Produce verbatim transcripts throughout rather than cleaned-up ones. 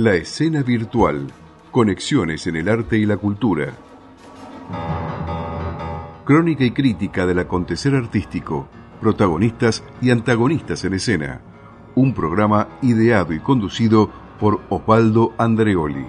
La escena virtual. Conexiones en el arte y la cultura. Crónica y crítica del acontecer artístico. Protagonistas y antagonistas en escena. Un programa ideado y conducido por Osvaldo Andreoli.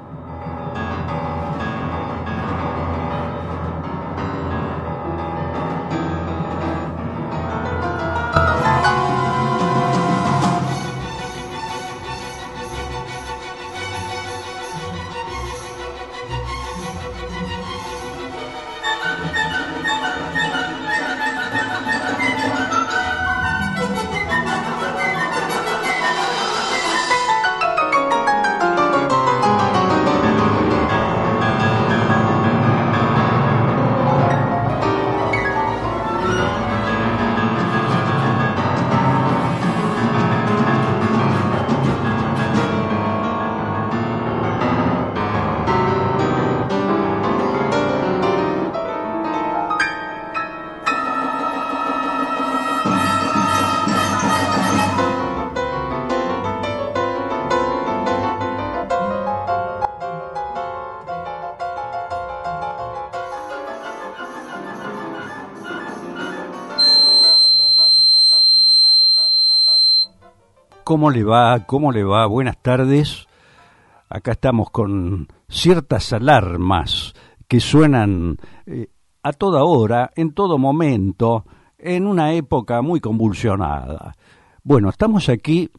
¿Cómo le va? ¿Cómo le va? Buenas tardes. Acá estamos con ciertas alarmas que suenan eh, a toda hora, en todo momento, en una época muy convulsionada. Bueno, estamos aquí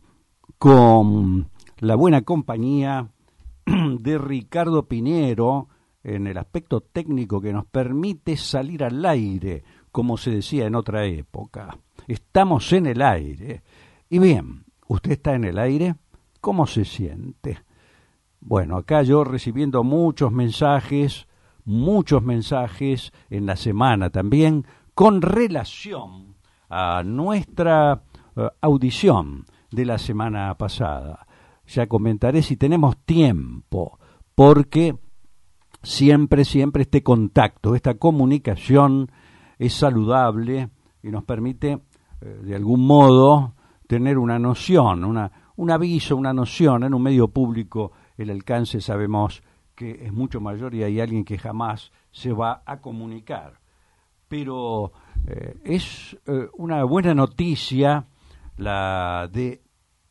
con la buena compañía de Ricardo Piñero en el aspecto técnico que nos permite salir al aire, como se decía en otra época. Estamos en el aire. Y bien, ¿usted está en el aire? ¿Cómo se siente? Bueno, acá yo recibiendo muchos mensajes, muchos mensajes en la semana también, con relación a nuestra uh, audición de la semana pasada. Ya comentaré si tenemos tiempo, porque siempre, siempre este contacto, esta comunicación es saludable y nos permite, uh, de algún modo, tener una noción, una, un aviso, una noción. En un medio público el alcance sabemos que es mucho mayor y hay alguien que jamás se va a comunicar. Pero eh, es eh, una buena noticia la de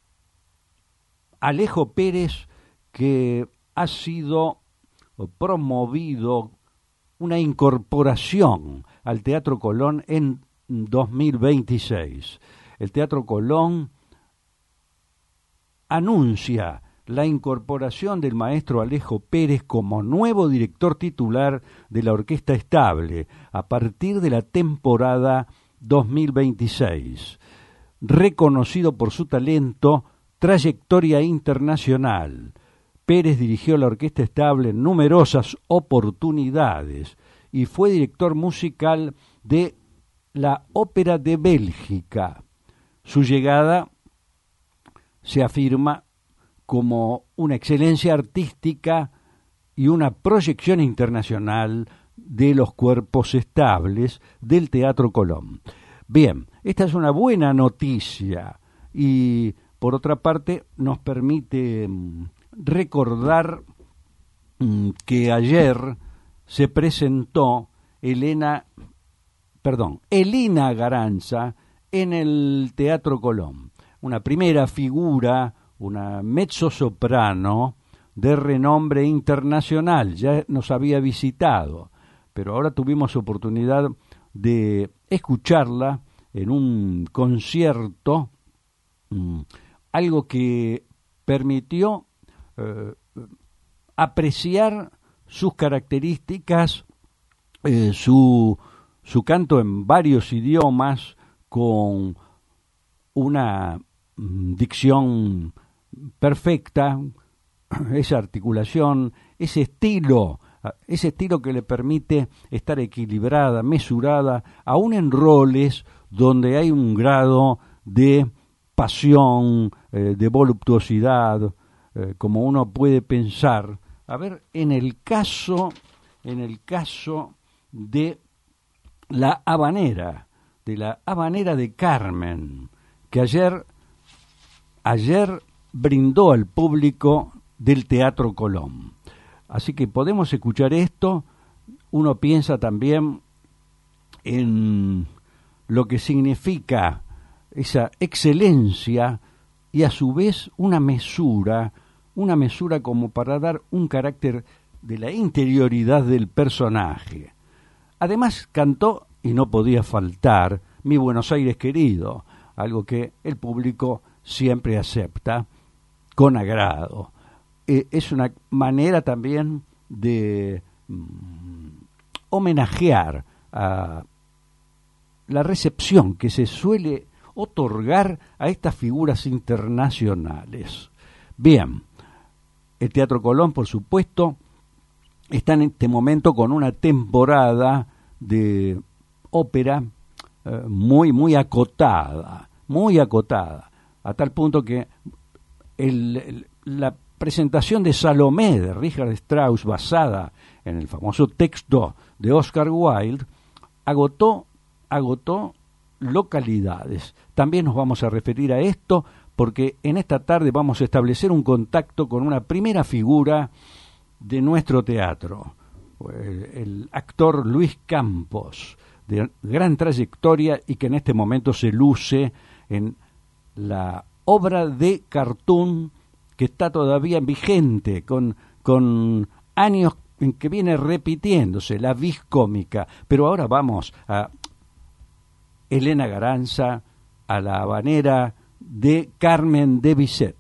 Alejo Pérez, que ha sido promovido una incorporación al Teatro Colón en dos mil veintiséis. El Teatro Colón anuncia la incorporación del maestro Alejo Pérez como nuevo director titular de la Orquesta Estable a partir de la temporada dos mil veintiséis. Reconocido por su talento, trayectoria internacional, Pérez dirigió la Orquesta Estable en numerosas oportunidades y fue director musical de la Ópera de Bélgica. Su llegada se afirma como una excelencia artística y una proyección internacional de los cuerpos estables del Teatro Colón. Bien, esta es una buena noticia y, por otra parte, nos permite recordar que ayer se presentó Elena, perdón, Elina Garanza en el Teatro Colón, una primera figura, una mezzosoprano de renombre internacional. Ya nos había visitado, pero ahora tuvimos oportunidad de escucharla en un concierto, mmm, algo que permitió eh, apreciar sus características, eh, su, su canto en varios idiomas, con una mm, dicción perfecta, esa articulación, ese estilo, ese estilo que le permite estar equilibrada, mesurada, aún en roles donde hay un grado de pasión, eh, de voluptuosidad, eh, como uno puede pensar. A ver, en el caso, en el caso de la habanera, de la habanera de Carmen, que ayer, ayer brindó al público del Teatro Colón. Así que podemos escuchar esto. Uno piensa también en lo que significa esa excelencia y a su vez una mesura, una mesura como para dar un carácter de la interioridad del personaje. Además cantó, y no podía faltar, Mi Buenos Aires querido, algo que el público siempre acepta con agrado. Eh, es una manera también de mm, homenajear a la recepción que se suele otorgar a estas figuras internacionales. Bien, el Teatro Colón, por supuesto, está en este momento con una temporada de ópera eh, muy, muy acotada, muy acotada, a tal punto que el, el, la presentación de Salomé de Richard Strauss, basada en el famoso texto de Oscar Wilde, agotó, agotó localidades. También nos vamos a referir a esto porque en esta tarde vamos a establecer un contacto con una primera figura de nuestro teatro, el, el actor Luis Campos, de gran trayectoria y que en este momento se luce en la obra de cartoon que está todavía vigente, con, con años en que viene repitiéndose, la vis cómica. Pero ahora vamos a Elena Garanza, a la habanera de Carmen de Bizet.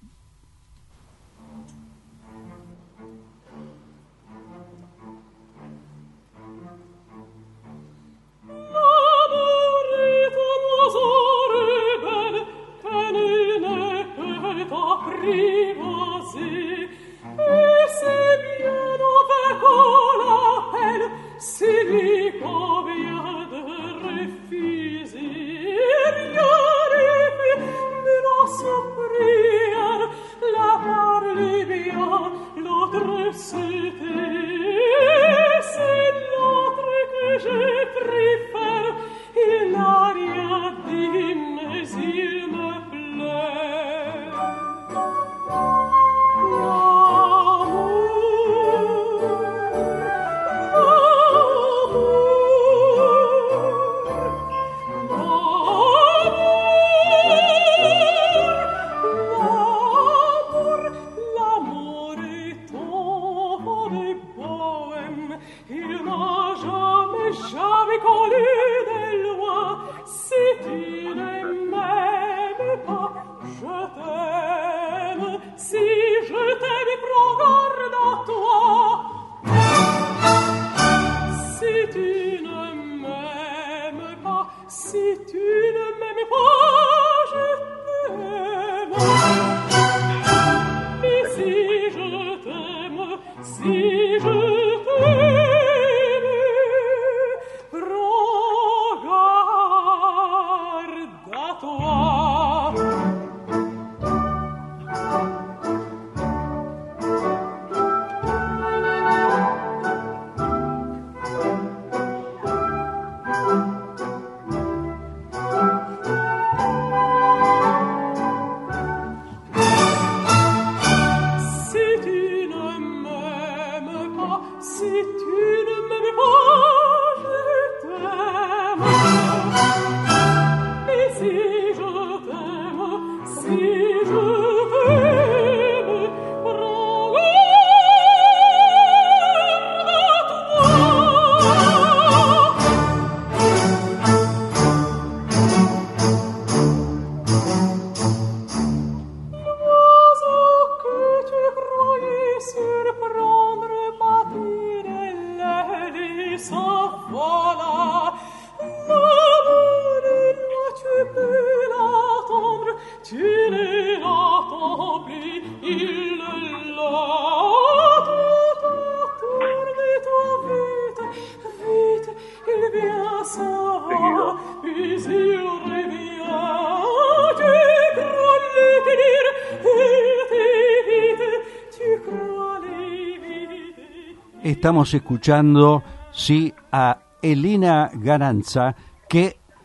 Estamos escuchando, sí, a Elena Garanza, que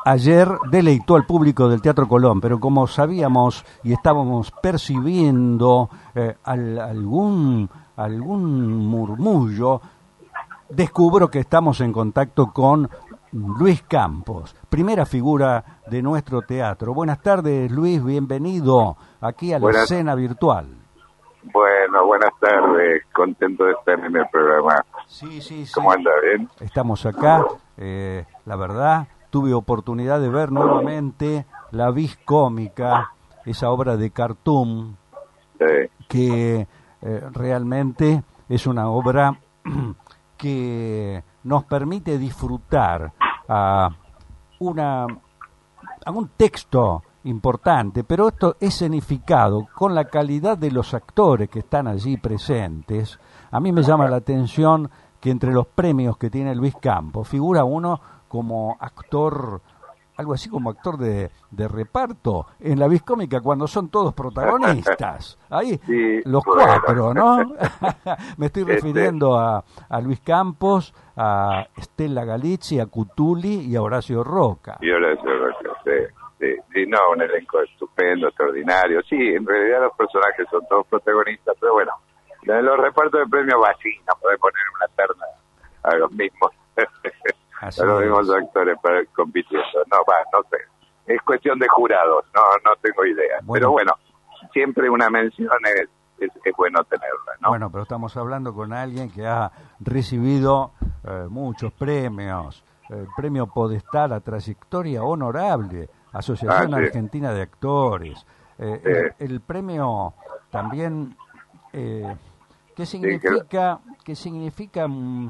ayer deleitó al público del Teatro Colón, pero como sabíamos y estábamos percibiendo eh, al, algún, algún murmullo, descubro que estamos en contacto con Luis Campos, primera figura de nuestro teatro. Buenas tardes, Luis, bienvenido aquí a la buenas, escena virtual. Bueno, buenas tardes, contento de estar en el programa. Sí, sí, sí. ¿Cómo anda? ¿Bien? Estamos acá, eh, la verdad, tuve oportunidad de ver nuevamente La Vis Cómica, esa obra de Cartoon, Sí. que eh, realmente es una obra que nos permite disfrutar a una a un texto importante, pero esto es escenificado con la calidad de los actores que están allí presentes. A mí me llama la atención que entre los premios que tiene Luis Campos figura uno como actor, algo así como actor de, de reparto en La Vis Cómica, cuando son todos protagonistas. Ahí, Sí, los bueno. cuatro, ¿no? Me estoy refiriendo a, a Luis Campos, a Stella Galizzi, a Cutuli y a Horacio Roca. Y ahora sí, sí, sí, no, un elenco estupendo, extraordinario. Sí, en realidad los personajes son todos protagonistas, pero bueno, en los repartos de premios vacina, puede poner una terna a los mismos. Así a los es. mismos actores para compitiendo. No, va, no sé. Es cuestión de jurados, no no tengo idea. Bueno. Pero bueno, siempre una mención es, es, es bueno tenerla, ¿no? Bueno, pero estamos hablando con alguien que ha recibido eh, muchos premios, el premio Podestá, la trayectoria honorable, Asociación Ah, sí. Argentina de Actores, eh, Sí. el, el premio también, eh, ¿qué Sí, significa? ¿Qué significa? Mm,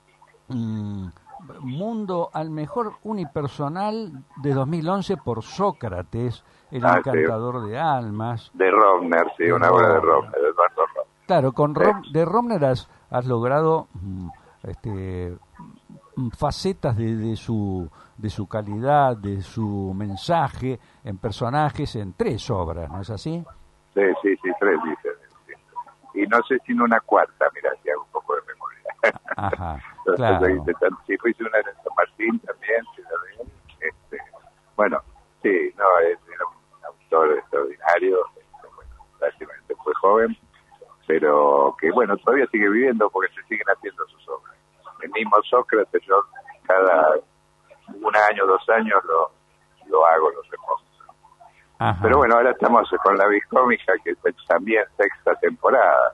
mm, Mundo al mejor unipersonal de dos mil once por Sócrates, el Ah, encantador de almas. De Romner, sí, De una obra de Romner. Romner, de Eduardo Romner. Claro, con Sí. Rom, de Romner has, has logrado mm, este, mm, facetas de, de su de su calidad, de su mensaje en personajes en tres obras, ¿no es así? Sí, sí, sí, tres dicen. Sí. Y no sé si en una cuarta, mira, si hago un poco de memoria. Ajá, Entonces, claro. ahí te- Sí, fuiste una en San Martín también, sí, también. Este, bueno, sí, no, es, era un autor extraordinario, este, bueno, prácticamente fue joven, pero que bueno, todavía sigue viviendo porque se siguen haciendo sus obras. El mismo Sócrates, yo cada un año, dos años lo, lo hago, lo repongo. Ajá. Pero bueno, ahora estamos con La Vis Cómica, que es también sexta temporada.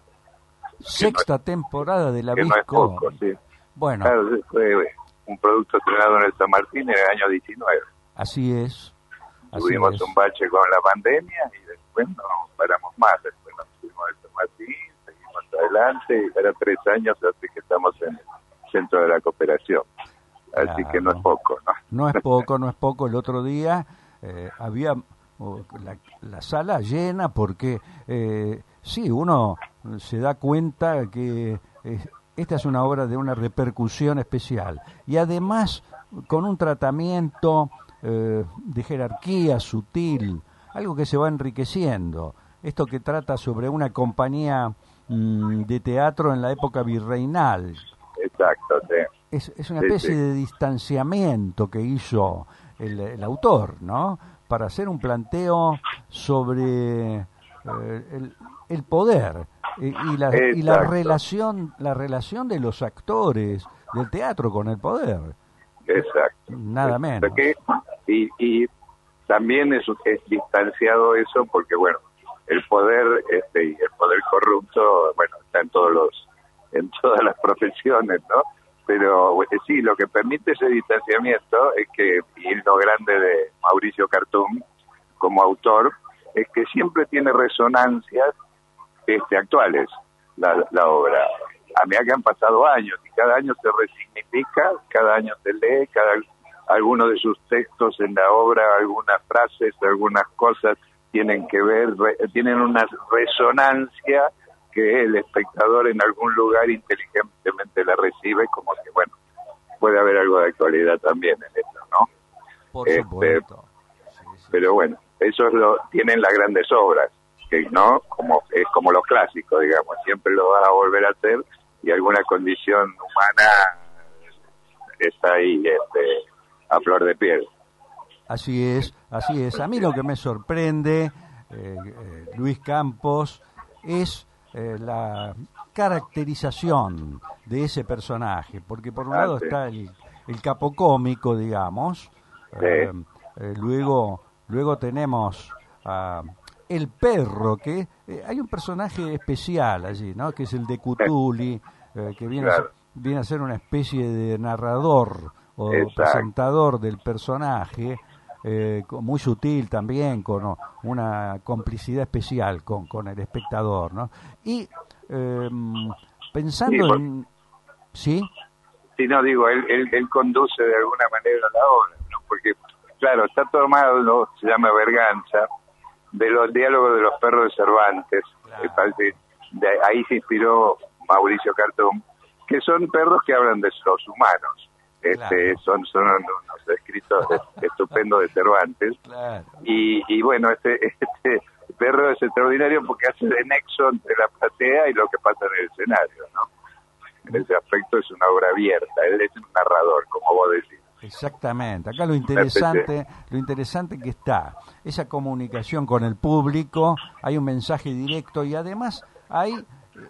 Sexta temporada de La Que Vis no es poco, Cómica. sí. Bueno, Claro, fue un producto estrenado en el San Martín en el año diecinueve. así es. Así Tuvimos es. un bache con la pandemia y después no paramos más. Después nos fuimos al San Martín, seguimos adelante y ahora tres años así que estamos en el centro de la cooperación. Así Claro. que no es poco, ¿no? No es poco, no es poco. El otro día eh, había oh, la, la sala llena porque eh, sí, uno se da cuenta que eh, esta es una obra de una repercusión especial y además con un tratamiento eh, de jerarquía sutil, algo que se va enriqueciendo. Esto que trata sobre una compañía mm, de teatro en la época virreinal. Exacto, sí. Es, es una Sí, especie sí. de distanciamiento que hizo el, el autor, ¿no? Para hacer un planteo sobre eh, el, el poder y, y la, y la Exacto. relación la relación de los actores del teatro con el poder. Exacto. Nada menos. Que, y, y también es, es distanciado eso porque, bueno, el poder este y el poder corrupto, bueno, está en todos los en todas las profesiones, ¿no? Pero eh, sí, lo que permite ese distanciamiento es que, y lo grande de Mauricio Cartún como autor, es que siempre tiene resonancias este, actuales la, la obra. A medida que han pasado años y cada año se resignifica, cada año se lee, cada alguno de sus textos en la obra, algunas frases, algunas cosas tienen que ver, re, tienen una resonancia que el espectador en algún lugar inteligentemente la recibe, como que, bueno, puede haber algo de actualidad también en esto, ¿no? Por Este, supuesto. Sí, sí. Pero bueno, eso es lo tienen las grandes obras, que no como es como los clásicos, digamos, siempre lo van a volver a hacer y alguna condición humana está ahí este, a flor de piel. Así es, así es. A mí lo que me sorprende, eh, eh, Luis Campos, es eh, la caracterización de ese personaje, porque por un Ah, lado sí. está el, el capo cómico, digamos, Sí. eh, eh, luego, luego tenemos a el perro, que eh, hay un personaje especial allí, ¿no? Que es el de Cthulhu, eh, que viene, Claro. a, ser- viene a ser una especie de narrador o Exacto. presentador del personaje, eh, co- muy sutil también, con o, una complicidad especial con, con el espectador, ¿no? Y eh, pensando Sí, por- en... ¿Sí? Sí, no, digo, él, él, él conduce de alguna manera la obra, ¿no? Porque, claro, está tomado, se llama Berganza, de los diálogos de los perros de Cervantes. Claro. Me parece, de ahí se inspiró Mauricio Cartón, que son perros que hablan de los humanos. Este, Claro. son, son unos escritos estupendos de Cervantes. Claro. Y, y bueno, este, este perro es extraordinario porque hace de nexo entre la platea y lo que pasa en el escenario, ¿no? En ese aspecto es una obra abierta, él es un narrador, como vos decís. Exactamente. Acá lo interesante, lo interesante que está esa comunicación con el público, hay un mensaje directo y además hay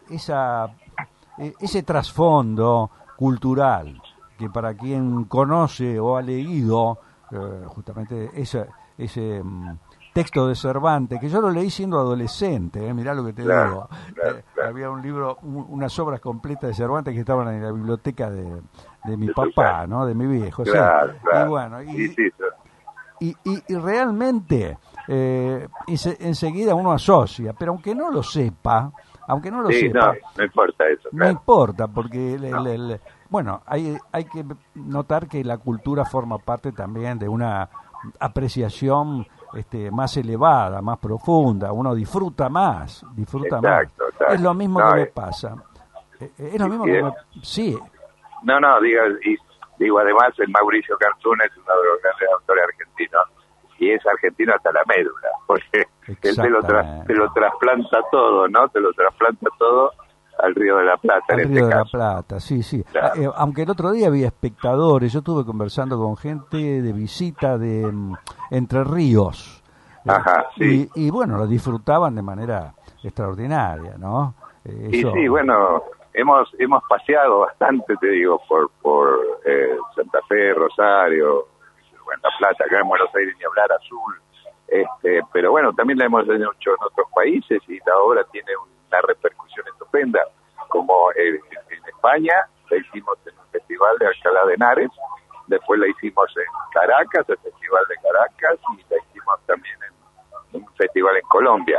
esa eh, ese trasfondo cultural que para quien conoce o ha leído eh, justamente ese ese mm, texto de Cervantes, que yo lo leí siendo adolescente, eh, mirá lo que te Claro, digo. claro, Eh, claro. Había un libro, un- unas obras completas de Cervantes que estaban en la biblioteca de, de mi De tu papá, casa. ¿no? De mi viejo, sí. Claro, claro. Y bueno, y, Sí, sí, sí. y, y- y realmente eh, y se- enseguida uno asocia, pero aunque no lo sepa, aunque no lo Sí, sepa, no, no importa eso, no claro. importa, porque el- el- No. el- bueno, hay, hay que notar que la cultura forma parte también de una apreciación este, más elevada, más profunda, uno disfruta más, disfruta Exacto, más. exacto. Es lo mismo No, que me eh. pasa. Eh, eh, Es lo Y- mismo y que es- me... Sí, No, no, digo, y, digo, además el Mauricio Cartún es uno de los grandes autores argentinos y es argentino hasta la médula, porque él te lo, tra- Exactamente. te lo trasplanta todo, ¿no? Te lo trasplanta todo al Río de la Plata, al en Río este de la caso. Plata, sí, sí. Claro. Eh, aunque el otro día había espectadores, yo estuve conversando con gente de visita de mm, Entre Ríos. Eh, Ajá, sí. y, y bueno, lo disfrutaban de manera extraordinaria, ¿no? Eh, Y eso- sí, bueno, hemos hemos paseado bastante, te digo, por por eh, Santa Fe, Rosario, bueno, La Plata, acá en Buenos Aires ni hablar, Azul, este, pero bueno, también la hemos hecho en otros países y la obra tiene una repercusión estupenda, como en, en España, la hicimos en el Festival de Alcalá de Henares, después la hicimos en Caracas, el Festival de Caracas, y la hicimos también en un festival en Colombia.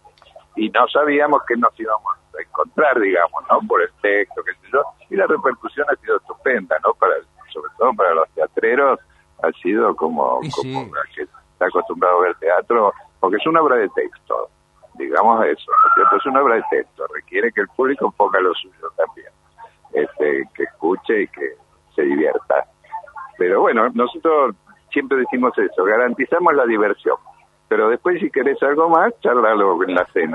Y no sabíamos que nos íbamos a encontrar, digamos, ¿no? Por el texto, qué sé yo, y la repercusión ha sido estupenda, ¿no? Para, sobre todo para los teatreros, ha sido como, Y como sí. el que está acostumbrado a ver teatro, porque es una obra de texto, digamos eso, ¿no es cierto? Es una obra de texto, requiere que el público ponga lo suyo también, este, que escuche y que se divierta. Pero bueno, nosotros siempre decimos eso, garantizamos la diversión. Pero después, si querés algo más, charlalo en la cena.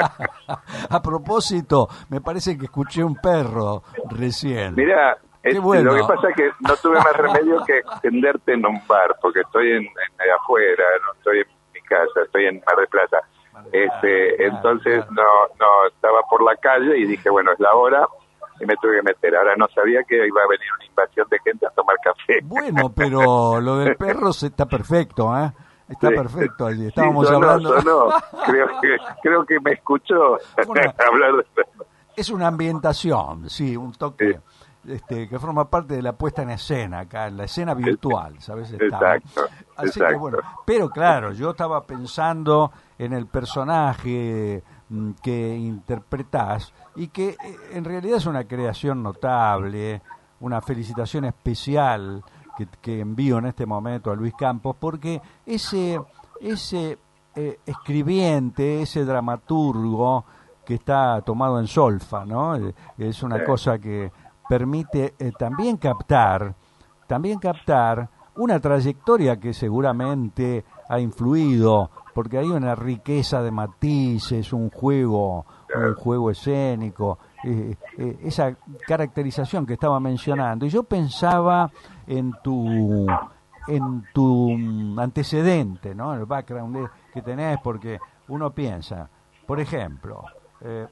A propósito, me parece que escuché un perro recién. Mira, Qué es- bueno. lo que pasa es que no tuve más remedio que extenderte en un bar, porque estoy en, en afuera, no estoy en mi casa, estoy en Mar del Plata. Mar del Plata, Este, claro, entonces claro. no, no estaba por la calle y dije, bueno, es la hora y me tuve que meter. Ahora no sabía que iba a venir una invasión de gente a tomar café. Bueno, pero lo del perro se- está perfecto, ¿eh? Está Sí. perfecto allí. Sí, Estábamos sonó, hablando... sonó. Creo que creo que me escuchó Bueno. hablar de eso. Es una ambientación, sí, un toque este, que forma parte de la puesta en escena, acá, en la escena virtual, ¿sabes? Estamos. Exacto, Así que exacto. bueno, pero claro, yo estaba pensando en el personaje mm, que interpretás y que eh, en realidad es una creación notable, una felicitación especial que, que envío en este momento a Luis Campos, porque ese, ese eh, escribiente, ese dramaturgo que está tomado en solfa, ¿no? Eh, Es una Sí. cosa que permite eh, también captar, también captar una trayectoria que seguramente ha influido, porque hay una riqueza de matices, un juego, un juego escénico, eh, eh, esa caracterización que estaba mencionando. Y yo pensaba en tu en tu antecedente, ¿no? El background que tenés, porque uno piensa, por ejemplo, eh,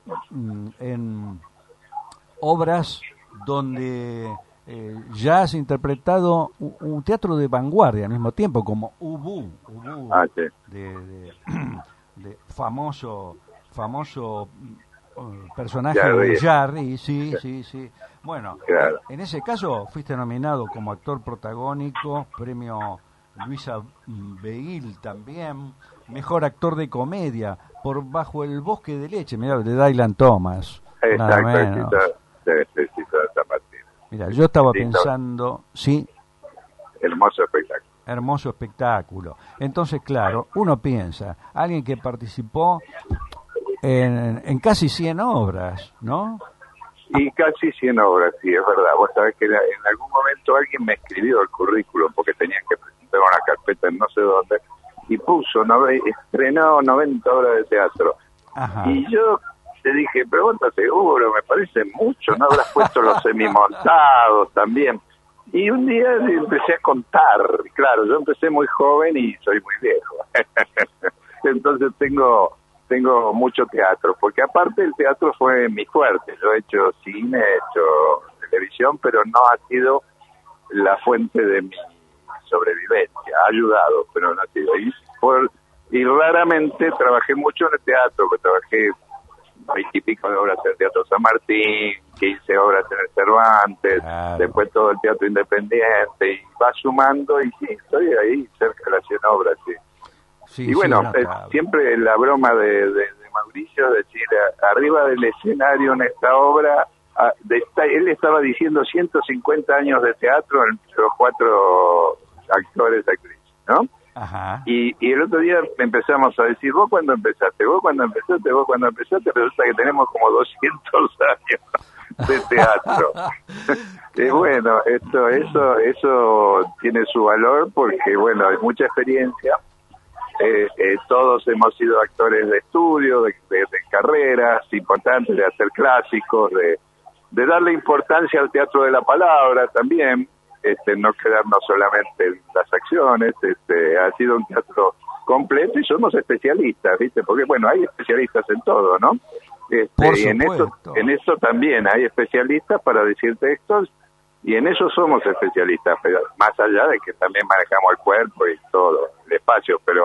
en obras donde eh, ya has interpretado un, un teatro de vanguardia al mismo tiempo, como Ubu, Ubu ah, sí. de, de, de famoso famoso uh, personaje Jarry. de Jarry, sí, sí, sí. Bueno, claro. en ese caso fuiste nominado como actor protagónico, premio Luisa Beguil también, mejor actor de comedia por Bajo el bosque de leche, mirá, de Dylan Thomas. Exacto, nada menos. de San Martín. Mira, yo estaba Listo. pensando, sí, Hermoso espectáculo. hermoso espectáculo. Entonces, claro, uno piensa, alguien que participó en, en casi cien obras, ¿no? Y casi cien obras, sí, es verdad. Vos sabés que en algún momento alguien me escribió el currículum porque tenían que presentar una carpeta en no sé dónde y puso, no, estrenó noventa obras de teatro. Ajá. Y yo te dije, pero vos estás seguro, me parece mucho, no habrás puesto los semimontados también. Y un día empecé a contar, claro, yo empecé muy joven y soy muy viejo. Entonces tengo tengo mucho teatro, porque aparte el teatro fue mi fuerte. Yo he hecho cine, he hecho televisión, pero no ha sido la fuente de mi sobrevivencia. Ha ayudado, pero no ha sido. Y, por, y raramente trabajé mucho en el teatro, porque trabajé veintipico de obras en el Teatro San Martín, quince obras en el Cervantes, claro. Después todo el teatro independiente, y va sumando, y sí, estoy ahí cerca de las cien obras, sí. Sí, y bueno, sí, no, siempre la broma de, de, de Mauricio, decir, a, arriba del escenario en esta obra, a, de esta, él estaba diciendo ciento cincuenta años de teatro entre los cuatro actores, actrices, ¿no? Ajá. Y, y el otro día empezamos a decir, vos cuando empezaste, vos cuando empezaste, vos cuando empezaste, resulta que tenemos como doscientos años de teatro. Y bueno, esto, eso, eso tiene su valor porque, bueno, hay mucha experiencia. Eh, eh, todos hemos sido actores de estudio, de, de, de carreras importantes, de hacer clásicos, de, de darle importancia al teatro de la palabra también, este, no quedarnos solamente en las acciones. Este, ha sido un teatro completo y somos especialistas, ¿viste? Porque, bueno, hay especialistas en todo, ¿no? Este, y en eso, en eso también hay especialistas para decir textos, y en eso somos especialistas, pero más allá de que también manejamos el cuerpo y todo, el espacio, pero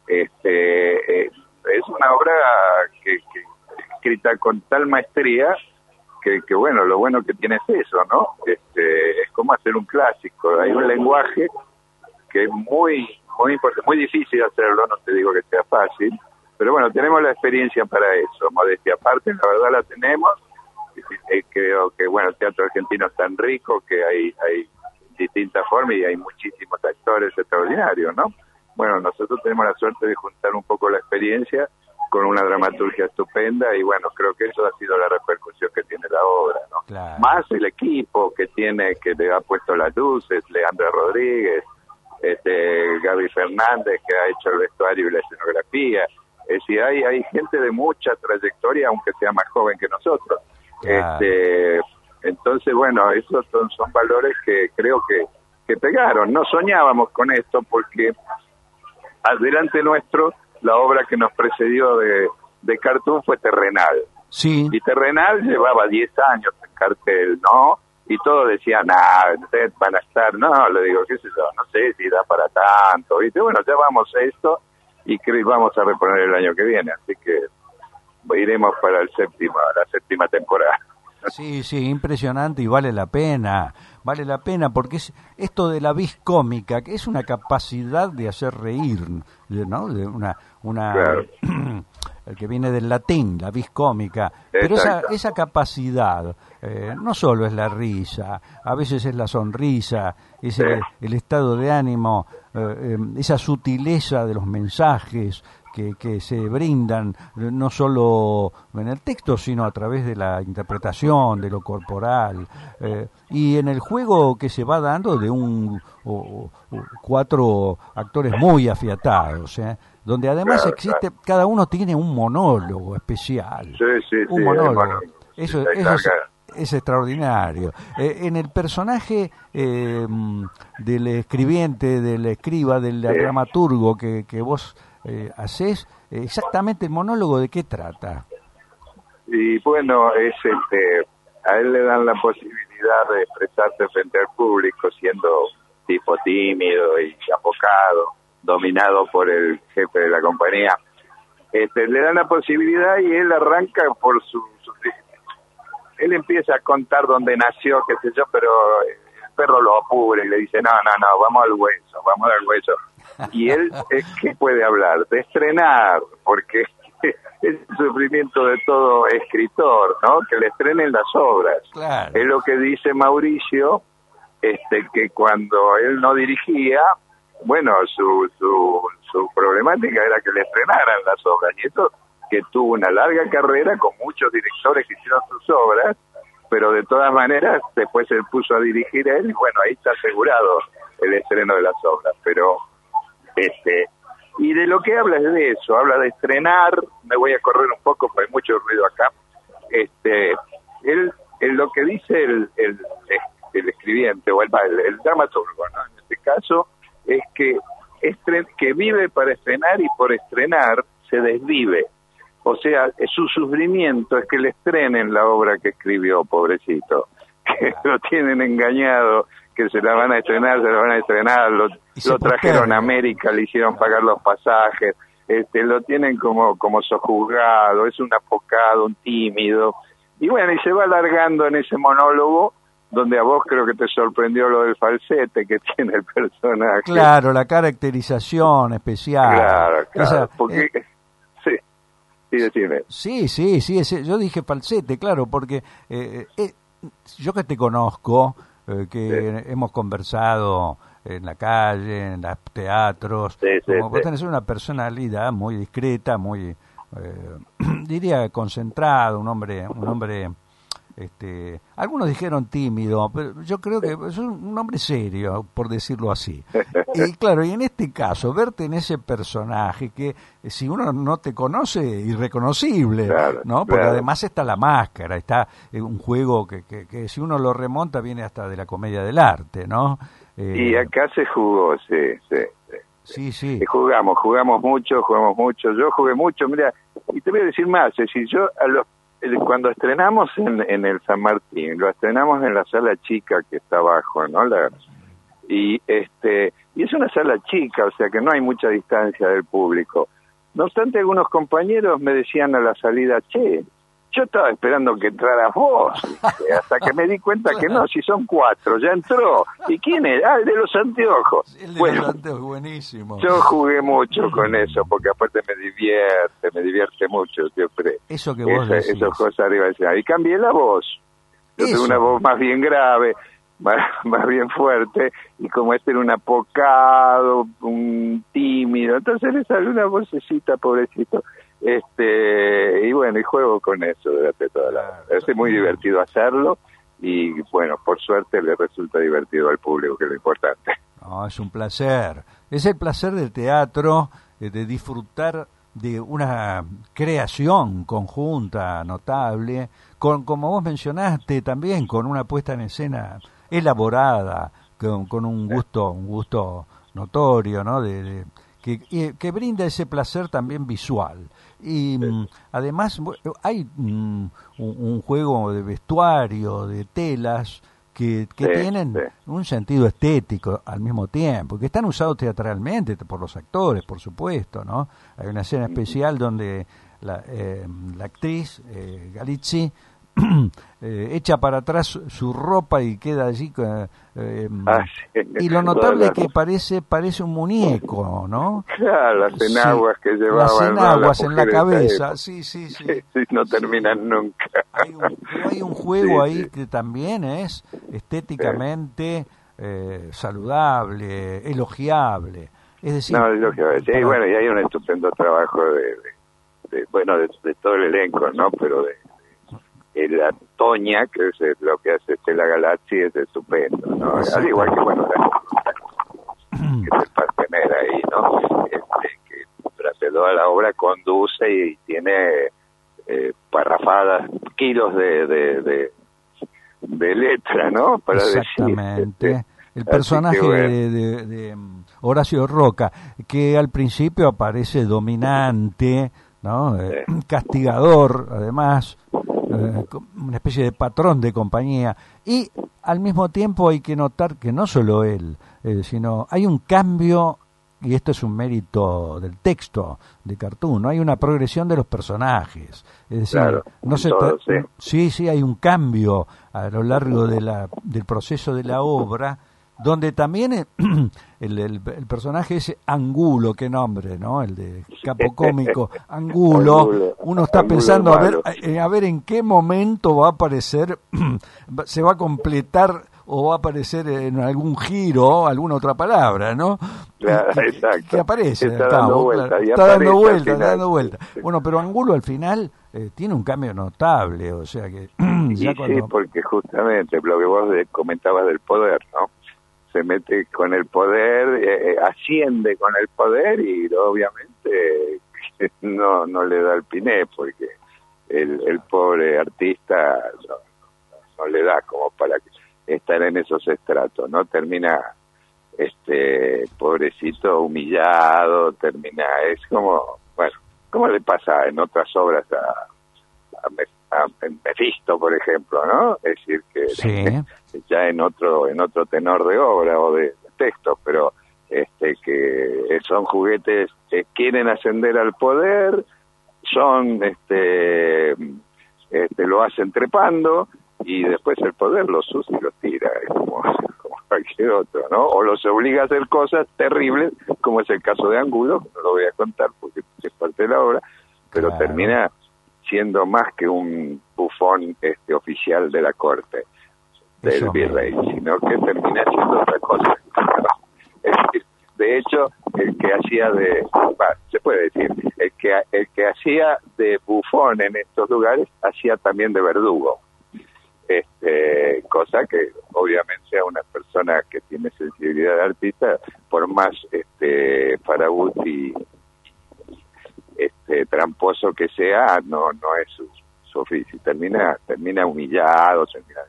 este eh, es una obra que, que escrita con tal maestría que, que bueno, lo bueno que tiene es eso, ¿no? Este, es como hacer un clásico, hay un lenguaje que es muy muy importante, muy difícil hacerlo, no te digo que sea fácil, pero bueno, tenemos la experiencia para eso, modestia aparte, la verdad la tenemos. Eh, creo que bueno, el teatro argentino es tan rico que hay hay distintas formas y hay muchísimos actores extraordinarios, ¿no? Bueno, nosotros tenemos la suerte de juntar un poco la experiencia con una dramaturgia estupenda y bueno, creo que eso ha sido la repercusión que tiene la obra, ¿no? Claro. Más el equipo que tiene, que le ha puesto las luces, Leandra Rodríguez, este Gaby Fernández, que ha hecho el vestuario y la escenografía. Es decir, hay, hay gente de mucha trayectoria, aunque sea más joven que nosotros. Claro. Este, entonces, bueno, esos son, son valores que creo que, que pegaron. No soñábamos con esto porque adelante nuestro, la obra que nos precedió de, de Cartoon fue Terrenal. Sí. Y Terrenal llevaba diez años en cartel, ¿no? Y todos decían, ah, ustedes van a estar, no, le digo, qué sé yo, no sé si da para tanto, ¿viste? Bueno, ya vamos a esto y creo que vamos a reponer el año que viene, así que iremos para el séptimo, la séptima temporada. Sí, sí, impresionante y vale la pena, vale la pena porque es esto de la vis cómica, que es una capacidad de hacer reír, ¿no? De una, una claro. El que viene del latín, la vis cómica, pero esa, esa capacidad eh, no solo es la risa, a veces es la sonrisa, es sí. el, el estado de ánimo, eh, eh, esa sutileza de los mensajes que, que se brindan no solo en el texto, sino a través de la interpretación, de lo corporal, eh, y en el juego que se va dando de un o, o, cuatro actores muy afiatados, ¿eh? Donde además claro, existe, claro. cada uno tiene un monólogo especial, sí, sí, un sí, monólogo. bueno, eso, sí, eso es, es extraordinario. Eh, en el personaje eh, del escribiente, del escriba, del Sí. dramaturgo que, que vos eh, hacés, exactamente el monólogo, ¿de qué trata? Y bueno, es este, a él le dan la posibilidad de expresarse frente al público siendo tipo tímido y apocado, dominado por el jefe de la compañía. Este, le dan la posibilidad y él arranca por su, su... Él empieza a contar dónde nació, qué sé yo, pero el perro lo apura y le dice, no, no, no, vamos al hueso, vamos al hueso. Y él, ¿qué puede hablar? De estrenar, porque es el sufrimiento de todo escritor, ¿no? Que le estrenen las obras. Claro. Es lo que dice Mauricio, este, que cuando él no dirigía, bueno, su, su, su problemática era que le estrenaran las obras. Y eso que tuvo una larga carrera con muchos directores que hicieron sus obras, pero de todas maneras después él puso a dirigir él y bueno, ahí está asegurado el estreno de las obras. Pero este y de lo que habla es de eso, habla de estrenar. Me voy a correr un poco porque hay mucho ruido acá. Este él, él lo que dice el, el, el escribiente o el, el, el dramaturgo, ¿no? En este caso es que estren, que vive para estrenar y por estrenar se desvive. O sea, su sufrimiento es que le estrenen la obra que escribió, pobrecito, que lo tienen engañado, que se la van a estrenar, se la van a estrenar, lo, lo trajeron a América, le hicieron pagar los pasajes, este, lo tienen como, como sojuzgado, es un apocado, un tímido, y bueno, y se va alargando en ese monólogo, donde a vos creo que te sorprendió lo del falsete que tiene el personaje. Claro, la caracterización especial. Claro, claro, Esa, porque... Eh, sí. Sí, decime. Sí, sí, sí, ese, yo dije falsete, claro, porque eh, eh, yo que te conozco, eh, que sí. hemos conversado en la calle, en los teatros, sí, sí, como vos sí. tenés una personalidad muy discreta, muy, eh, diría, concentrado, un hombre, un hombre... Este, algunos dijeron tímido, pero yo creo que es un hombre serio, por decirlo así. Y claro, y en este caso, verte en ese personaje que si uno no te conoce, irreconocible, claro, ¿no? Porque claro. además está la máscara, está un juego que, que, que si uno lo remonta viene hasta de la comedia del arte, ¿no? Eh, y acá se jugó, sí, sí. Sí, sí. sí. Y jugamos, jugamos mucho, jugamos mucho. Yo jugué mucho, mira, y te voy a decir más, es decir, yo a los cuando estrenamos en, en el San Martín, lo estrenamos en la sala chica que está abajo, ¿no? La, y este y es una sala chica, o sea que no hay mucha distancia del público. No obstante, algunos compañeros me decían a la salida, che, yo estaba esperando que entraras vos, hasta que me di cuenta que no, si son cuatro, ya entró. ¿Y quién es? Ah, el de los anteojos. El de bueno, los anteojos, buenísimo. Yo jugué mucho con eso, porque aparte me divierte, me divierte mucho siempre. Eso que vos Esa, decís. Esas cosas arriba de escena. Y cambié la voz. Yo eso. tengo una voz más bien grave, más, más bien fuerte, y como este era un apocado, un tímido, entonces le salió una vocecita, pobrecito. Este y bueno, y juego con eso durante toda la... Es muy divertido hacerlo y bueno, por suerte le resulta divertido al público, que es lo importante. No, es un placer. Es el placer del teatro, de disfrutar de una creación conjunta notable, con, como vos mencionaste también, con una puesta en escena elaborada, con, con un gusto, un gusto notorio, ¿no? De, de que, que brinda ese placer también visual. Y sí. además hay un, un juego de vestuario, de telas, que, que sí, tienen sí. un sentido estético al mismo tiempo, que están usados teatralmente por los actores, por supuesto, ¿no? Hay una escena especial donde la, eh, la actriz, eh, Galizzi, eh, echa para atrás su, su ropa y queda allí eh, ah, sí. y lo notable es que parece parece un muñeco, ¿no? Claro, las enaguas sí, que llevaban las enaguas ¿no? en la cabeza, sí, sí, sí, sí, sí no terminan sí. nunca. Hay un, hay un juego sí, ahí sí. que también es estéticamente eh, saludable, elogiable, es decir, no, elogiable, sí, para... bueno, y hay un estupendo trabajo de, de, de bueno, de, de todo el elenco, ¿no? Pero de la Toña, que es lo que hace Stella Galazzi, es estupendo, ¿no? Al igual que, bueno, la, que es el partener ahí, ¿no? Este, que durante toda la obra conduce y tiene eh, parrafadas, kilos de, de, de, de letra, ¿no? Para exactamente. Decir, el personaje bueno. de, de, de Horacio Roca, que al principio aparece dominante, ¿no? Eh, castigador, además, eh, una especie de patrón de compañía, y al mismo tiempo hay que notar que no solo él, eh, sino hay un cambio, y esto es un mérito del texto de Cartoon, ¿no? Hay una progresión de los personajes, es decir, claro, no se todo, tra- sí. sí, sí, hay un cambio a lo largo de la, del proceso de la obra, donde también el, el, el, el personaje ese Angulo, qué nombre, ¿no? El de capo cómico, Angulo, Angulo, uno está Angulo pensando a ver, malo. a, a ver en qué momento va a aparecer, se va a completar o va a aparecer en algún giro, alguna otra palabra, ¿no? Claro, que, exacto. que aparece, Está al cabo, dando vuelta, claro, y está aparece dando al vuelta, final. está dando vuelta. Sí. Bueno, pero Angulo al final eh, tiene un cambio notable, o sea que ya Y cuando... sí, porque justamente lo que vos de, comentabas del poder, ¿no? Se mete con el poder, eh, asciende con el poder y obviamente no no le da el piné porque el, el pobre artista no, no le da como para estar en esos estratos, ¿no? Termina, este pobrecito, humillado, termina, es como, bueno, como le pasa en otras obras a, a, a Mephisto, por ejemplo, ¿no? Es decir, que Sí. ya en otro en otro tenor de obra o de, de texto, pero este que son juguetes que quieren ascender al poder, son este este lo hacen trepando y después el poder los usa y los tira, es como, como cualquier otro, ¿no? O los obliga a hacer cosas terribles, como es el caso de Angulo, que no lo voy a contar porque es parte de la obra, pero Claro. termina siendo más que un bufón este oficial de la corte del Eso virrey, mismo. sino que termina siendo otra cosa. Es decir, de hecho, el que hacía de, bah, se puede decir, el que el que hacía de bufón en estos lugares, hacía también de verdugo. Este, cosa que obviamente a una persona que tiene sensibilidad de artista, por más este farabuti y este tramposo que sea, no no es su, su oficio, termina termina humillado, termina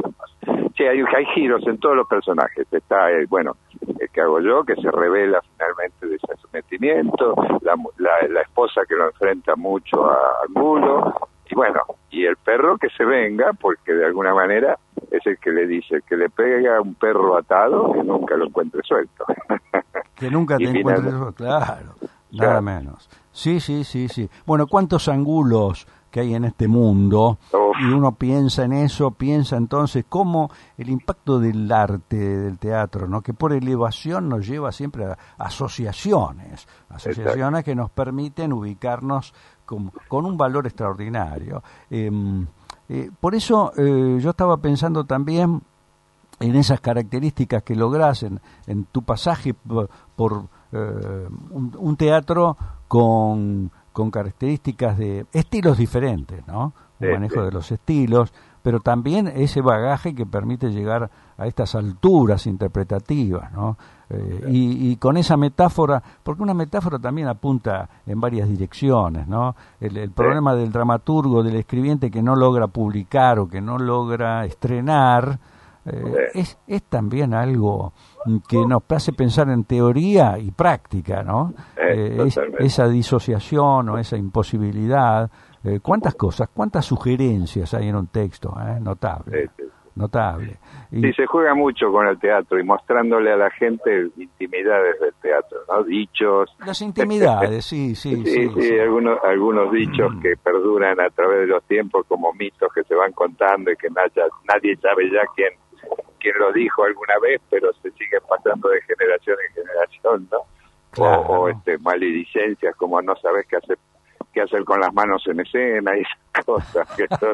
sí, hay, hay giros en todos los personajes. Está el, bueno, el que hago yo, que se revela finalmente de ese sometimiento, la, la, la esposa que lo enfrenta mucho a Angulo, y bueno, y el perro que se venga, porque de alguna manera es el que le dice que le pega a un perro atado que nunca lo encuentre suelto. Que nunca te Y encuentres, finalmente- claro, nada Claro. menos. Sí, sí, sí, sí. Bueno, ¿cuántos Angulos que hay en este mundo? Uf. Y uno piensa en eso, piensa entonces cómo el impacto del arte, del teatro, ¿no? Que por elevación nos lleva siempre a asociaciones, asociaciones Exacto. que nos permiten ubicarnos con, con un valor extraordinario. Eh, eh, por eso eh, yo estaba pensando también en esas características que lográs en, en tu pasaje por, por eh, un, un teatro con, con características de estilos diferentes, ¿no? Un Sí, manejo sí. de los estilos, pero también ese bagaje que permite llegar a estas alturas interpretativas, ¿no? Eh, y, y con esa metáfora, porque una metáfora también apunta en varias direcciones, ¿no? El, el problema del dramaturgo, del escribiente que no logra publicar o que no logra estrenar, eh, es, es también algo que nos hace pensar en teoría y práctica, ¿no? Eh, Eh, es- totalmente. esa disociación o esa imposibilidad, eh, cuántas cosas, cuántas sugerencias hay en un texto, ¿eh? Notable, Sí, sí. notable. Y, Sí, se juega mucho con el teatro y mostrándole a la gente intimidades del teatro, ¿no? Dichos. las intimidades, sí, sí, Sí, sí. sí, sí. algunos algunos dichos que perduran a través de los tiempos como mitos que se van contando y que nadie, nadie sabe ya quién quién lo dijo alguna vez, pero se siguen pasando de generación en generación, ¿no? Claro. O, o este maledicencias como no sabes qué hacer qué hacer con las manos en escena y esas cosas que son,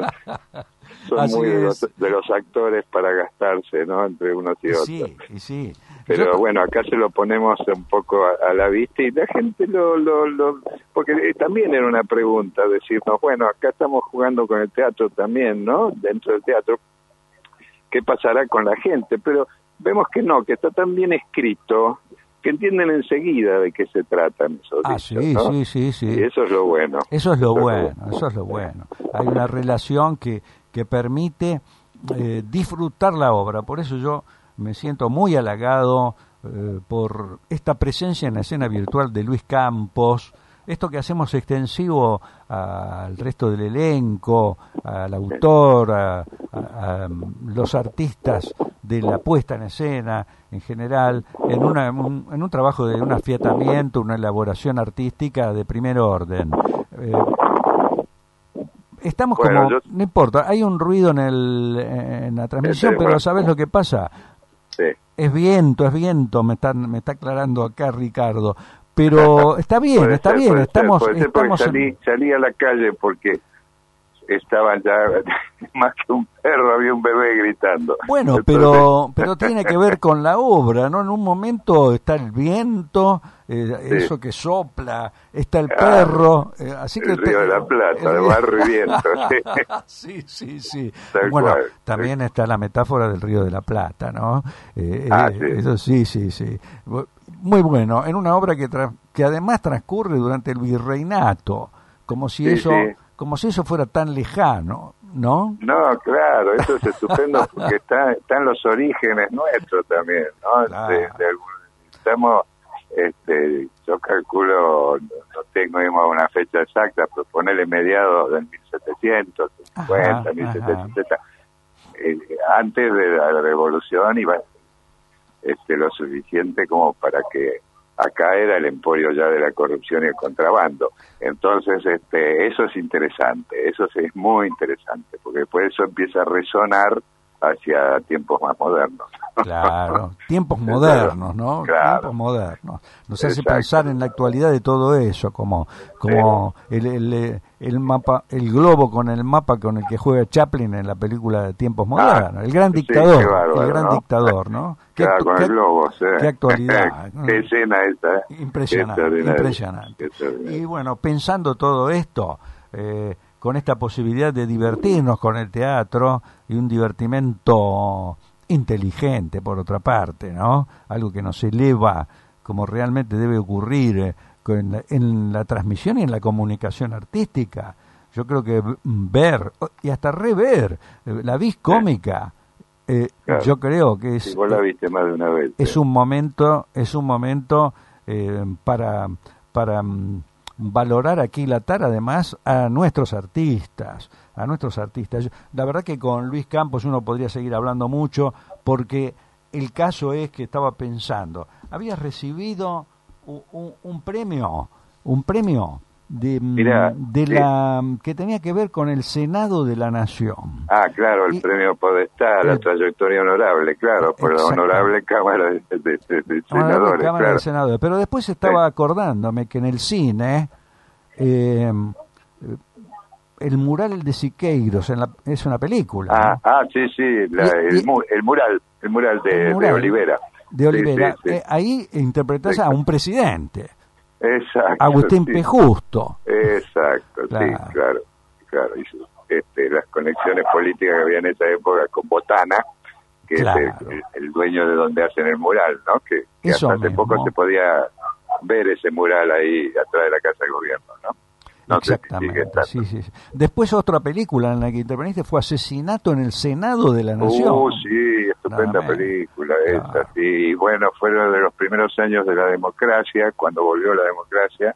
son Así muy de los, es. de los actores para gastarse, ¿no? Entre unos y otros. Sí, y sí. Pero Yo- bueno, acá se lo ponemos un poco a, a la vista y la gente lo, lo, lo... Porque eh, también era una pregunta, decirnos, bueno, acá estamos jugando con el teatro también, ¿no? Dentro del teatro, ¿qué pasará con la gente? Pero vemos que no, que está tan bien escrito que entienden enseguida de qué se tratan esos Ah, dichos, sí, ¿no? sí, sí, sí. Y eso es lo bueno. Eso es lo Eso es lo bueno, eso es lo bueno. Hay una relación que, que permite eh, disfrutar la obra. Por eso yo me siento muy halagado eh, por esta presencia en la escena virtual de Luis Campos, esto que hacemos extensivo al resto del elenco, al autor, a, a, a los artistas de la puesta en escena en general, en, una, un, en un trabajo de un afiatamiento, una elaboración artística de primer orden. Eh, estamos bueno, como, yo... no importa, hay un ruido en, el, en la transmisión, sí, pero bueno. ¿Sabes lo que pasa? Sí. Es viento, es viento, me está, me está aclarando acá Ricardo. Pero está bien, puede está ser, bien, estamos... Ser, estamos salí, en... salí a la calle porque estaban ya, más que un perro, había un bebé gritando. Bueno, Entonces... pero pero tiene que ver con la obra, ¿no? En un momento está el viento, eh, sí. eso que sopla, está el perro, eh, así que... El Río de la Plata, de barro y viento. sí, sí, sí. Tal bueno, cual. También está la metáfora del Río de la Plata, ¿no? Eh, ah, eh, sí. Eso sí, sí, sí. Muy bueno, en una obra que tra- que además transcurre durante el virreinato, como si sí, eso sí. como si eso fuera tan lejano, ¿no? No, claro, eso es estupendo porque está, están los orígenes nuestros también, ¿no? Claro. De, de algún, estamos, este, yo calculo, no tengo una fecha exacta, pero ponele mediados del mil setecientos cincuenta, ajá, mil setecientos setenta, eh, antes de la revolución iba Este, lo suficiente como para que acá era el emporio ya de la corrupción y el contrabando. Entonces, este, eso es interesante, eso es muy interesante, porque después eso empieza a resonar hacia tiempos más modernos. Claro, tiempos modernos, ¿no? Claro. Tiempos modernos. Nos hace Exacto. pensar en la actualidad de todo eso, como como sí. el, el el mapa, el globo con el mapa con el que juega Chaplin en la película de Tiempos Modernos, ah, el gran dictador, sí, bárbaro, el gran ¿no? dictador, ¿no? Claro, con qué, el globo, sí. Qué actualidad. Qué escena esta. Impresionante, impresionante. Y bueno, pensando todo esto, eh, con esta posibilidad de divertirnos con el teatro y un divertimento inteligente, por otra parte, ¿no? Algo que nos eleva como realmente debe ocurrir eh, en, la, en la transmisión y en la comunicación artística. Yo creo que ver y hasta rever eh, la vis cómica, eh, claro. yo creo que es sí, vos la viste más de una vez, es sí. un momento es un momento eh, para para um, valorar, aquilatar además a nuestros artistas, a nuestros artistas. La verdad que con Luis Campos uno podría seguir hablando mucho, porque el caso es que estaba pensando, había recibido un, un, un premio, un premio de, Mirá, de sí. la que tenía que ver con el Senado de la Nación. Ah, claro, el y, premio Podestá, la trayectoria honorable, claro, por la honorable Cámara de, de, de, de Senadores. Cámara claro. de Senadores. Pero después estaba sí. acordándome que en el cine eh, el mural de Siqueiros en la, es una película. Ah, ¿no? ah sí, sí, la, y, el, y, el mural, el mural de, el mural, de Olivera. De Olivera. Sí, sí, sí. Eh, ahí interpretas sí. a un presidente. Exacto. Agustín sí. P. Justo. Exacto, claro. sí, claro, claro. Y este, las conexiones políticas que había en esa época con Botana, que claro. es el, el dueño de donde hacen el mural, ¿no? Que, que hasta hace mismo. poco se podía ver ese mural ahí atrás de la Casa del Gobierno, ¿no? No Exactamente, sí, sí, sí. Después otra película en la que interveniste fue Asesinato en el Senado de la Nación. Uh, sí, estupenda Nada película esa, claro. sí. Y bueno, fueron de los primeros años de la democracia, cuando volvió la democracia,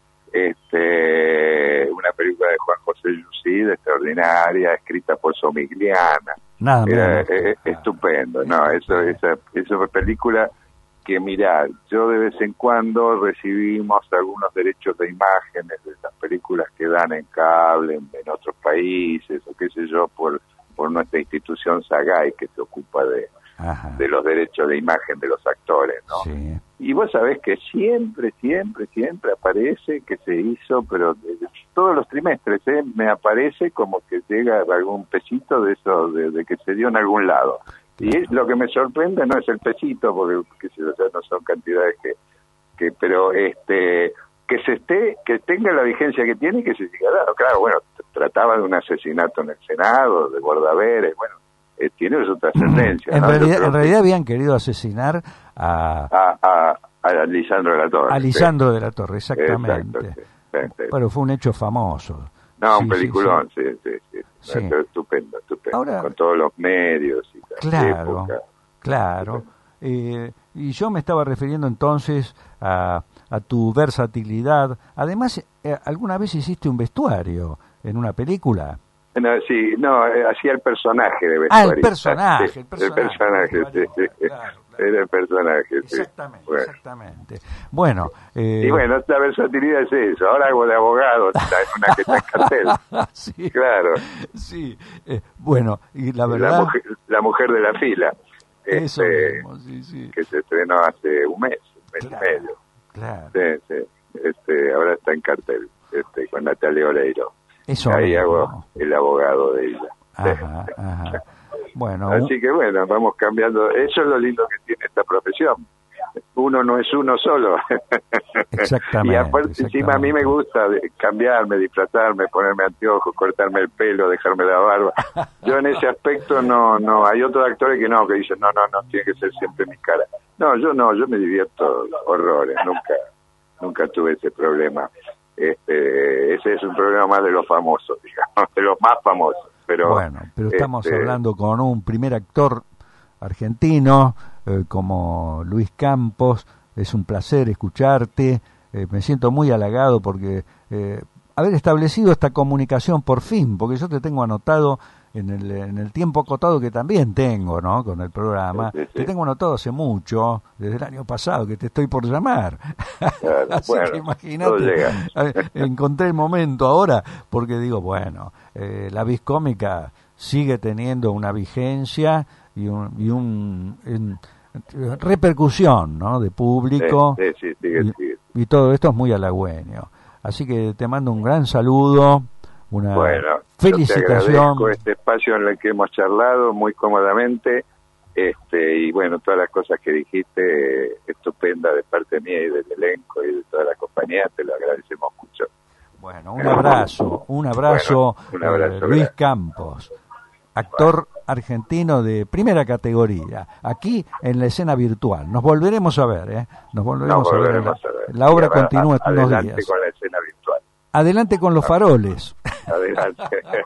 este, una película de Juan José Yusid, extraordinaria, escrita por Somigliana. Nada Era eh, estupendo, no, eso, esa, esa película que mirá, yo de vez en cuando recibimos algunos derechos de imágenes de las películas que dan en cable en, en otros países o qué sé yo por por nuestra institución SAGAI que se ocupa de Ajá. de los derechos de imagen de los actores, ¿no? Sí. Y vos sabés que siempre, siempre, siempre aparece que se hizo, pero de, de, todos los trimestres, ¿eh? Me aparece como que llega algún pesito de eso, de, de que se dio en algún lado. Y es, lo que me sorprende no es el pesito, porque que se, o sea, no son cantidades que, que, pero este, que se esté, que tenga la vigencia que tiene y que se siga dando. Claro, bueno, trataba de un asesinato en el Senado, de guardaveres, bueno, eh, tiene su trascendencia. En, ¿no? realidad, en realidad habían querido asesinar a... A, a, a Lisandro de la Torre. A Lisandro sí. de la Torre, exactamente. Exacto, sí, sí, sí. Pero fue un hecho famoso. No, sí, un peliculón, sí, sí, sí. sí. sí. Estupendo, estupendo. Ahora, con todos los medios y la claro, época. Claro. Eh, y yo me estaba refiriendo entonces a, a tu versatilidad. Además, eh, ¿alguna vez hiciste un vestuario en una película? No, sí, no, eh, hacía el personaje de Ah, vestuarista. el personaje, sí, el personaje. El personaje, sí, sí. Claro, claro. Era el personaje, Exactamente, sí. Bueno. exactamente. Bueno, eh... y bueno, la versatilidad es eso. Ahora hago de abogado, está en una que está en cartel. sí, claro. Sí, eh, bueno, y la verdad... La mujer, la mujer de la fila. Eso este, mismo, sí, sí. Que se estrenó hace un mes, un mes claro, y medio. Claro. Sí, sí. Este, ahora está en cartel, este, con Natalia Oreiro. Eso Ahí mismo. hago el abogado de ella. Ajá, ajá. Bueno, así que bueno, vamos cambiando. Eso es lo lindo que tiene esta profesión. Uno no es uno solo. Exactamente. Y aparte, exactamente. encima a mí me gusta cambiarme, disfrazarme, ponerme anteojos, cortarme el pelo, dejarme la barba. Yo en ese aspecto no, no. Hay otros actores que no, que dicen, no, no, no, tiene que ser siempre mi cara. No, yo no, yo me divierto horrores. Nunca, nunca tuve ese problema. Este, ese es un problema más de los famosos, digamos, de los más famosos. Pero, bueno, pero estamos este... hablando con un primer actor argentino eh, como Luis Campos. Es un placer escucharte. Eh, me siento muy halagado porque eh, haber establecido esta comunicación por fin, porque yo te tengo anotado en el, en el tiempo acotado que también tengo, ¿no? Con el programa. Sí, sí, sí. Te tengo anotado hace mucho, desde el año pasado, que te estoy por llamar. Claro, Así bueno, que imagínate, encontré el momento ahora, porque digo, bueno, eh, la vis cómica sigue teniendo una vigencia y un, y un en, repercusión, ¿no? De público. Sí, sí, sí, sigue, y, sigue. y todo esto es muy halagüeño. Así que te mando un gran saludo, una bueno, felicitación. Te agradezco este espacio en el que hemos charlado muy cómodamente, este y bueno, todas las cosas que dijiste, estupenda de parte mía y del elenco y de toda la compañía, te lo agradecemos mucho. Bueno, un abrazo, un abrazo, bueno, un abrazo eh, Luis Campos, actor bueno. argentino de primera categoría, aquí en la escena virtual. Nos volveremos a ver, ¿eh? Nos volveremos, Nos volveremos a ver. A ver. La obra continúa a, unos adelante días. Con la escena virtual. Adelante con los faroles. Adelante.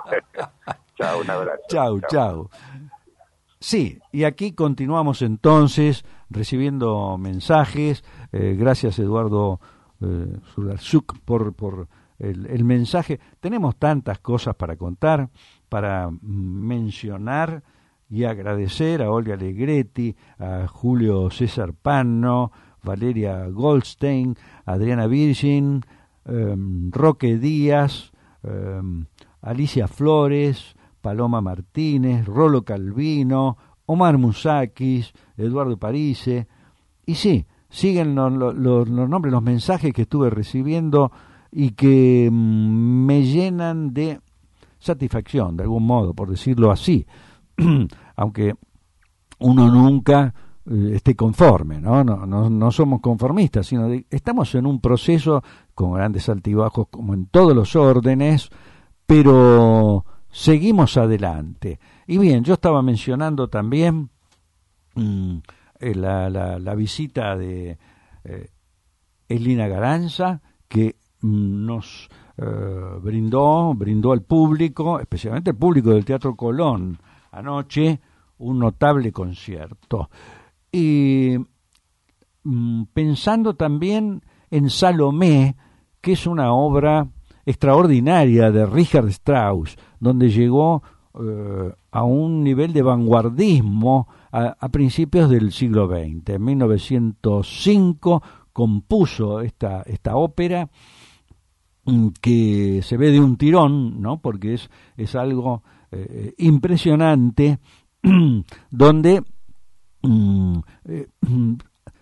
Chao, un abrazo. Chao, chao. Sí, y aquí continuamos entonces recibiendo mensajes. Eh, gracias, Eduardo eh, Sularzuk, por, por el, el mensaje. Tenemos tantas cosas para contar, para mencionar y agradecer a Olga Alegretti, a Julio César Panno, Valeria Goldstein, Adriana Virgin, Um, Roque Díaz, um, Alicia Flores, Paloma Martínez, Rolo Calvino, Omar Musakis, Eduardo Parise, y sí, siguen los, los, los nombres, los mensajes que estuve recibiendo y que um, me llenan de satisfacción, de algún modo, por decirlo así, aunque uno nunca esté conforme, ¿no? No, no, no somos conformistas, sino de, estamos en un proceso con grandes altibajos como en todos los órdenes, pero seguimos adelante. Y bien, yo estaba mencionando también mmm, la, la, la visita de eh, Elina Garanza, que mmm, nos eh, brindó, brindó al público, especialmente al público del Teatro Colón, anoche, un notable concierto. Y mmm, pensando también en Salomé, que es una obra extraordinaria de Richard Strauss, donde llegó eh, a un nivel de vanguardismo a, a principios del siglo veinte. En mil novecientos cinco compuso esta, esta ópera mmm, que se ve de un tirón, ¿no? Porque es, es algo eh, impresionante, donde Mm, eh, mm,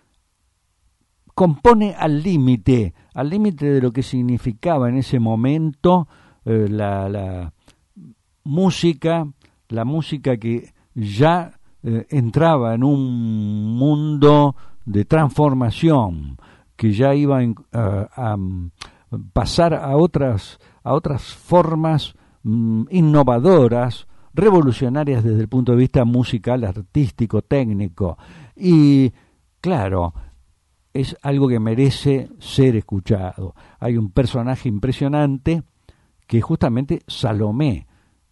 compone al límite, al límite de lo que significaba en ese momento eh, la, la música, la música que ya eh, entraba en un mundo de transformación, que ya iba en, uh, a um, pasar a otras, a otras formas um, innovadoras, revolucionarias desde el punto de vista musical, artístico, técnico. Y claro, es algo que merece ser escuchado. Hay un personaje impresionante que es justamente Salomé,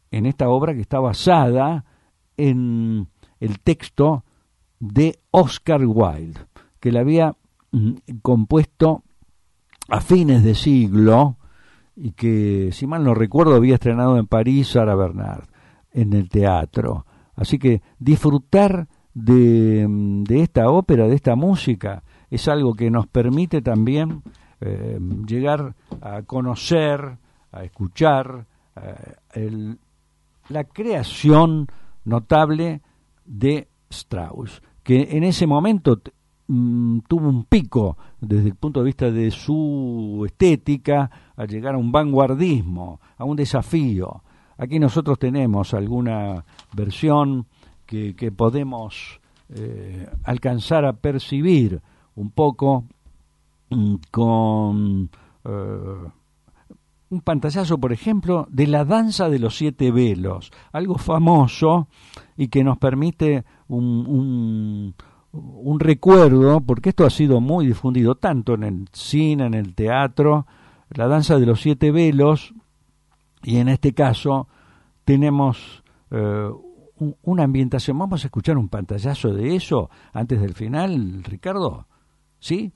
en esta obra que está basada en el texto de Oscar Wilde, que la había mm, compuesto a fines de siglo y que, si mal no recuerdo, había estrenado en París Sarah Bernard en el teatro. Así que disfrutar de, de esta ópera, de esta música, es algo que nos permite también eh, llegar a conocer, a escuchar eh, el, la creación notable de Strauss, que en ese momento t- mm, tuvo un pico desde el punto de vista de su estética, a llegar a un vanguardismo, a un desafío. Aquí nosotros tenemos alguna versión que, que podemos eh, alcanzar a percibir un poco mm, con eh, un pantallazo, por ejemplo, de La danza de los siete velos, algo famoso y que nos permite un, un, un recuerdo, porque esto ha sido muy difundido tanto en el cine, en el teatro, La danza de los siete velos, y en este caso tenemos eh, un, una ambientación. Vamos a escuchar un pantallazo de eso antes del final, Ricardo, ¿sí?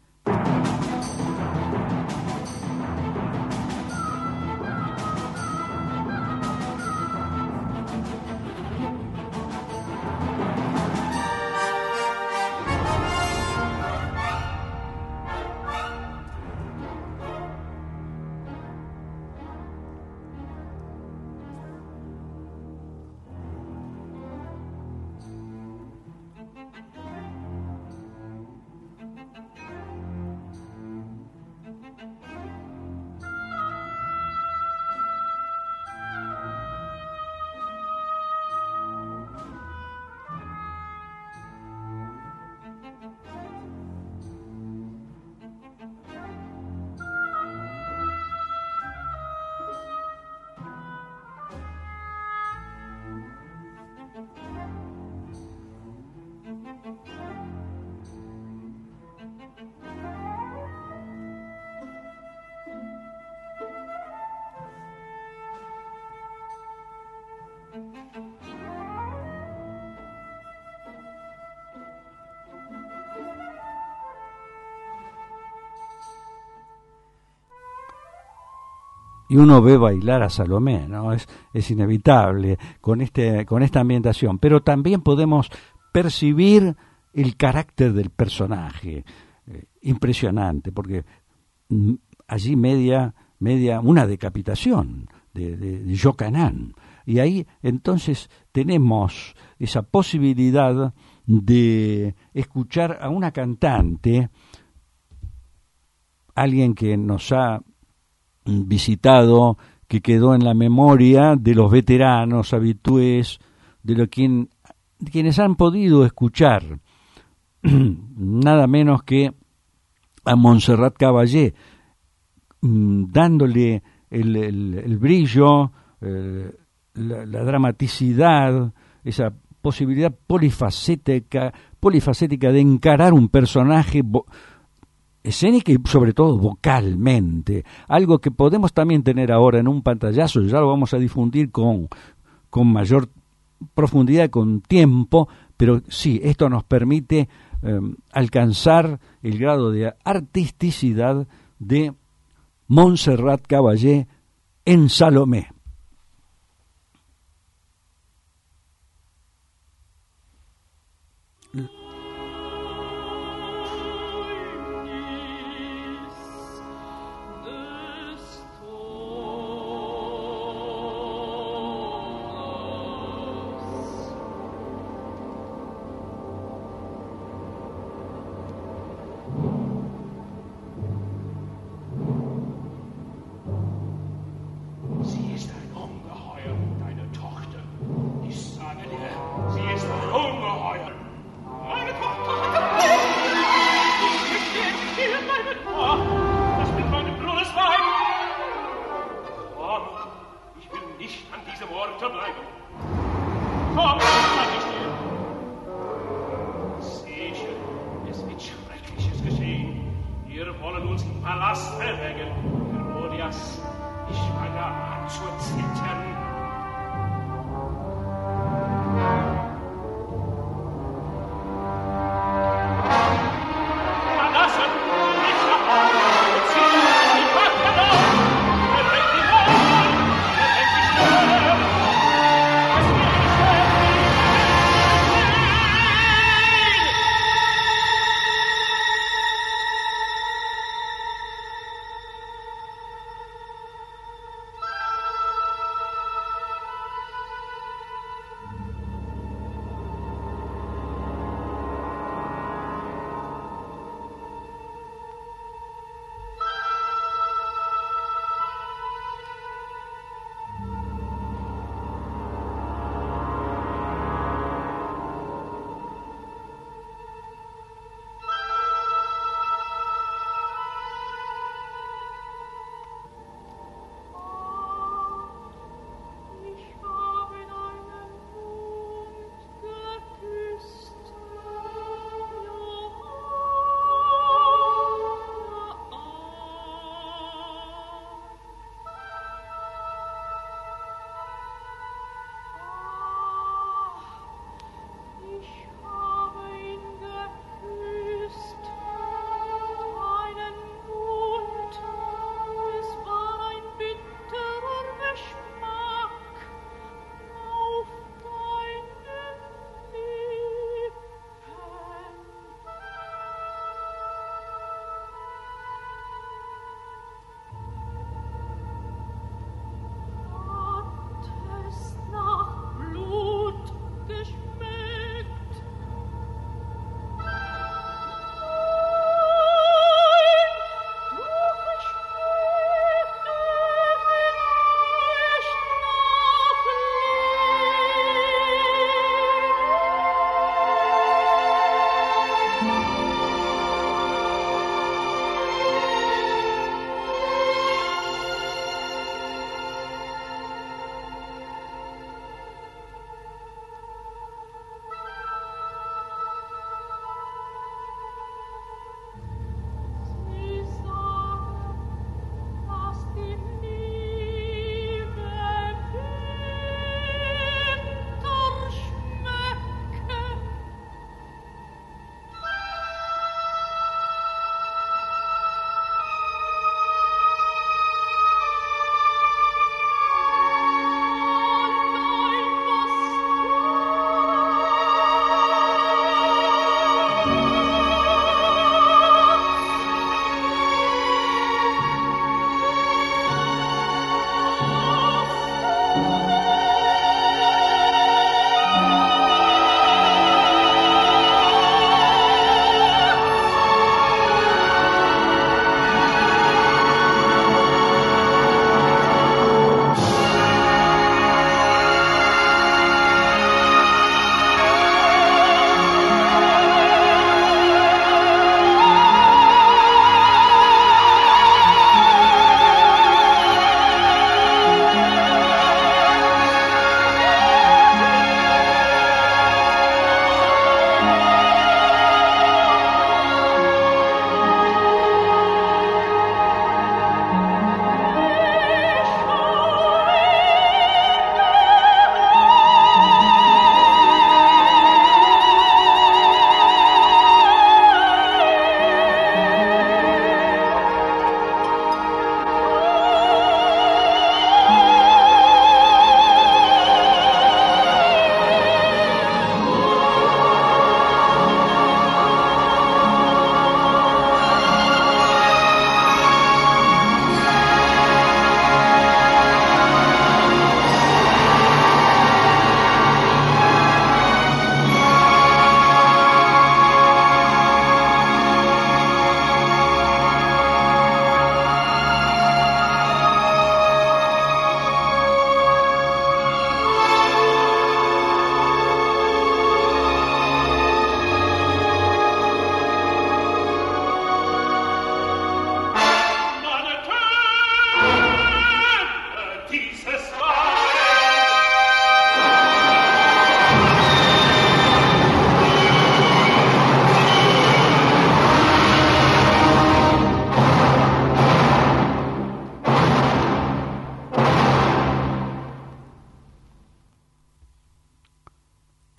Y uno ve bailar a Salomé, ¿no? Es, es inevitable con este, con esta ambientación. Pero también podemos percibir el carácter del personaje, eh, impresionante, porque mm, allí media, media una decapitación de, de, de Yocanan. Y ahí entonces tenemos esa posibilidad de escuchar a una cantante, alguien que nos ha visitado, que quedó en la memoria de los veteranos habitués, de lo quien, quienes han podido escuchar nada menos que a Montserrat Caballé, dándole el, el, el brillo, eh, la, la dramaticidad, esa posibilidad polifacética, polifacética de encarar un personaje vo- escénica y sobre todo vocalmente, algo que podemos también tener ahora en un pantallazo, ya lo vamos a difundir con, con mayor profundidad, con tiempo, pero sí, esto nos permite eh, alcanzar el grado de artisticidad de Montserrat Caballé en Salomé.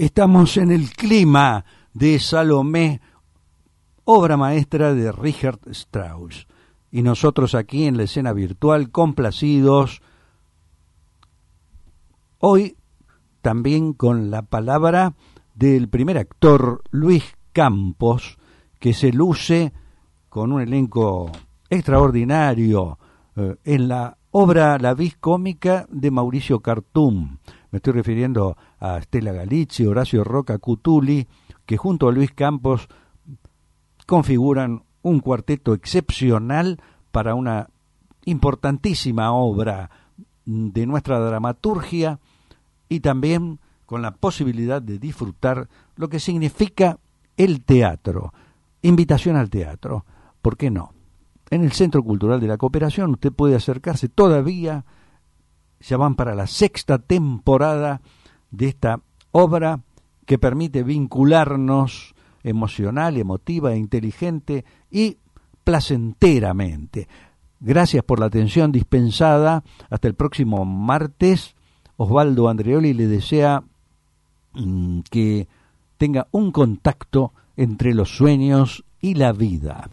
Estamos en el clima de Salomé, obra maestra de Richard Strauss. Y nosotros aquí en la escena virtual, complacidos, hoy también con la palabra del primer actor, Luis Campos, que se luce con un elenco extraordinario eh, en la obra La vis cómica de Mauricio Cartum. Me estoy refiriendo a Stella Galizzi, Horacio Roca Cutuli, que junto a Luis Campos configuran un cuarteto excepcional para una importantísima obra de nuestra dramaturgia y también con la posibilidad de disfrutar lo que significa el teatro. Invitación al teatro, ¿por qué no? En el Centro Cultural de la Cooperación usted puede acercarse todavía, ya van para la sexta temporada de esta obra que permite vincularnos emocional, emotiva, inteligente y placenteramente. Gracias por la atención dispensada. Hasta el próximo martes. Osvaldo Andreoli le desea mmm, que tenga un contacto entre los sueños y la vida.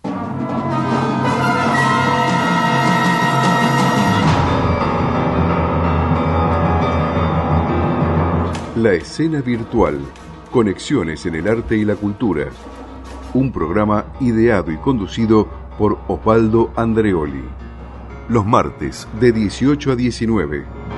La escena virtual. Conexiones en el arte y la cultura. Un programa ideado y conducido por Osvaldo Andreoli. Los martes de dieciocho a diecinueve.